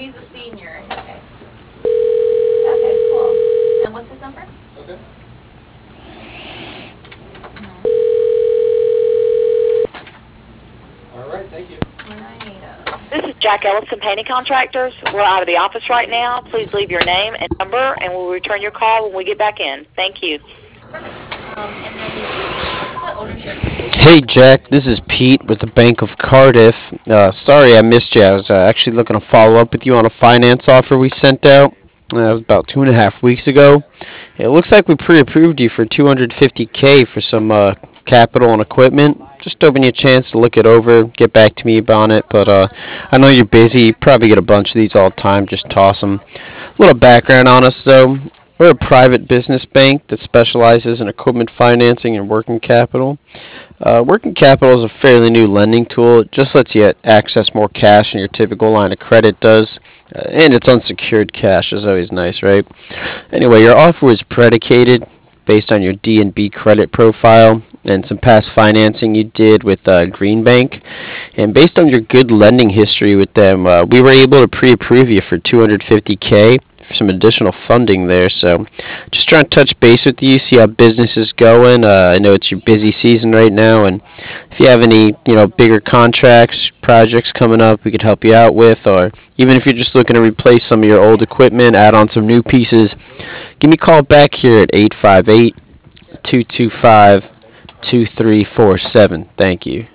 he's a senior. Okay. Okay, cool. And what's his number? Okay. All right, thank you. This is Jack Ellison Painting Contractors. We're out of the office right now. Please leave your name and number, and we'll return your call when we get back in. Thank you. And then what's the ownership? Hey Jack, this is Pete with the Bank of Cardiff. Sorry I missed you. I was actually looking to follow up with you on a finance offer we sent out. It was about 2.5 weeks ago. It looks like we pre-approved you for 250K for some capital and equipment. Just hoping you a chance to look it over, get back to me about it. But I know you're busy. You probably get a bunch of these all the time. Just toss them. A little background on us though. We're a private business bank that specializes in equipment financing and working capital. Working capital is a fairly new lending tool. It just lets you access more cash than your typical line of credit does. And it's unsecured cash, is always nice, right? Anyway, your offer was predicated based on your D&B credit profile and some past financing you did with Green Bank. And based on your good lending history with them, we were able to pre-approve you for 250K for some additional funding there. So just trying to touch base with you, see how business is going. I know it's your busy season right now, and if you have any, bigger contracts, projects coming up, we could help you out with, or even if you're just looking to replace some of your old equipment, add on some new pieces, give me a call back here at 858-225-2347. Thank you.